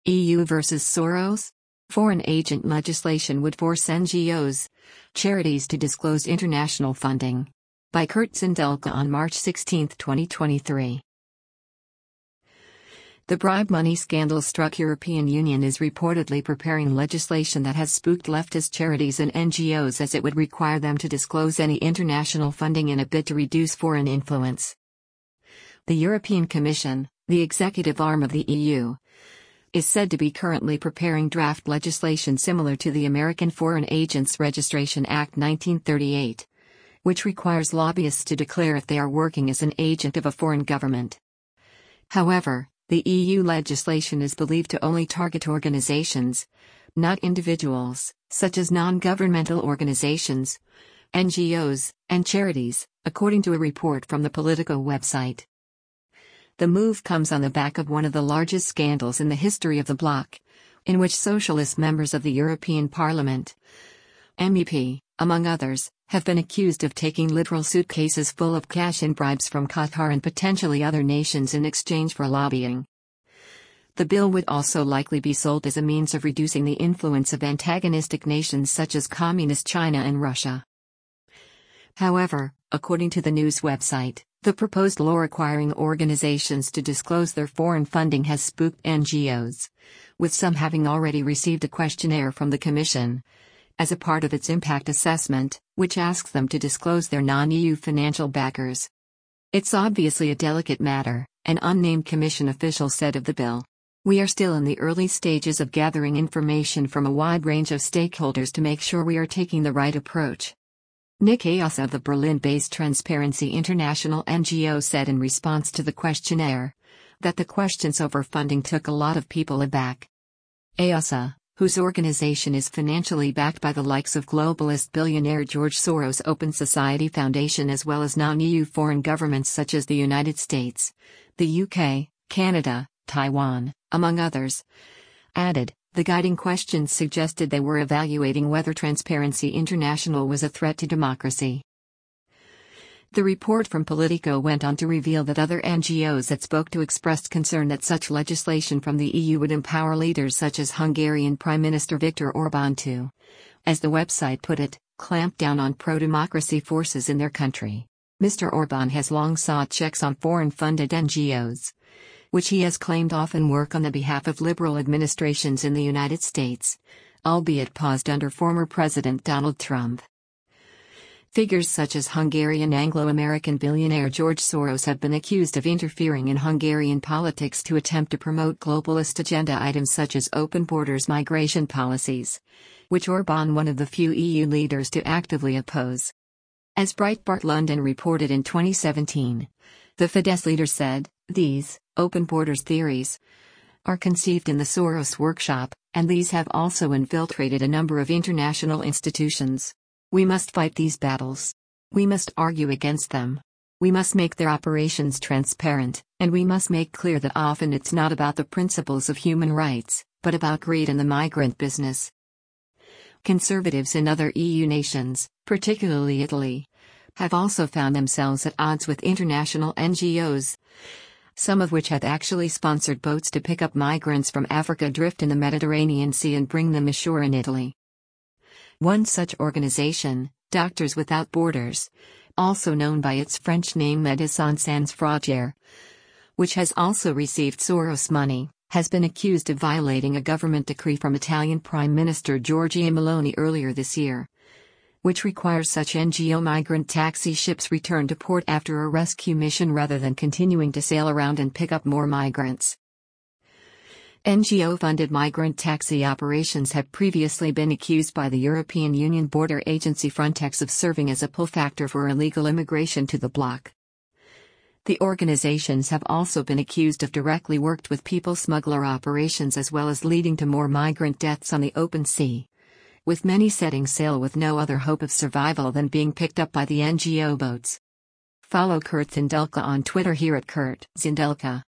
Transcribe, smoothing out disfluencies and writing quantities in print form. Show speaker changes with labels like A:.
A: EU versus Soros? Foreign agent legislation would force NGOs, charities to disclose international funding. By Kurt Zindelka on March 16, 2023. The bribe money scandal-struck European Union is reportedly preparing legislation that has spooked leftist charities and NGOs, as it would require them to disclose any international funding in a bid to reduce foreign influence. The European Commission, the executive arm of the EU, is said to be currently preparing draft legislation similar to the American Foreign Agents Registration Act 1938, which requires lobbyists to declare if they are working as an agent of a foreign government. However, the EU legislation is believed to only target organizations, not individuals, such as non-governmental organizations, NGOs, and charities, according to a report from the Politico website. The move comes on the back of one of the largest scandals in the history of the bloc, in which socialist members of the European Parliament, MEP, among others, have been accused of taking literal suitcases full of cash in bribes from Qatar and potentially other nations in exchange for lobbying. The bill would also likely be sold as a means of reducing the influence of antagonistic nations such as Communist China and Russia. However, according to the news website, the proposed law requiring organizations to disclose their foreign funding has spooked NGOs, with some having already received a questionnaire from the Commission as a part of its impact assessment, which asks them to disclose their non-EU financial backers. It's obviously a delicate matter, an unnamed Commission official said of the bill. We are still in the early stages of gathering information from a wide range of stakeholders to make sure we are taking the right approach. Nick Ayasa of the Berlin-based Transparency International NGO said in response to the questionnaire that the questions over funding took a lot of people aback. Ayasa, whose organization is financially backed by the likes of globalist billionaire George Soros' Open Society Foundation as well as non-EU foreign governments such as the United States, the UK, Canada, Taiwan, among others, added, the guiding questions suggested they were evaluating whether Transparency International was a threat to democracy. The report from Politico went on to reveal that other NGOs that spoke to expressed concern that such legislation from the EU would empower leaders such as Hungarian Prime Minister Viktor Orbán to, as the website put it, clamp down on pro-democracy forces in their country. Mr. Orbán has long sought checks on foreign-funded NGOs, which he has claimed often work on the behalf of liberal administrations in the United States, albeit paused under former President Donald Trump. Figures such as Hungarian Anglo-American billionaire George Soros have been accused of interfering in Hungarian politics to attempt to promote globalist agenda items such as open borders migration policies, which Orbán one of the few EU leaders to actively oppose. As Breitbart London reported in 2017, the Fidesz leader said, these open borders theories are conceived in the Soros workshop, and these have also infiltrated a number of international institutions. We must fight these battles. We must argue against them. We must make their operations transparent, and we must make clear that often it's not about the principles of human rights, but about greed and the migrant business. Conservatives in other EU nations, particularly Italy, have also found themselves at odds with international NGOs, some of which have actually sponsored boats to pick up migrants from Africa adrift in the Mediterranean Sea and bring them ashore in Italy. One such organization, Doctors Without Borders, also known by its French name Médecins Sans Frontières, which has also received Soros money, has been accused of violating a government decree from Italian Prime Minister Giorgia Meloni earlier this year, which requires such NGO migrant taxi ships return to port after a rescue mission rather than continuing to sail around and pick up more migrants. NGO-funded migrant taxi operations have previously been accused by the European Union border agency Frontex of serving as a pull factor for illegal immigration to the bloc. The organizations have also been accused of directly worked with people smuggler operations as well as leading to more migrant deaths on the open sea, with many setting sail with no other hope of survival than being picked up by the NGO boats. Follow Kurt Zindelka on Twitter here at Kurt Zindelka.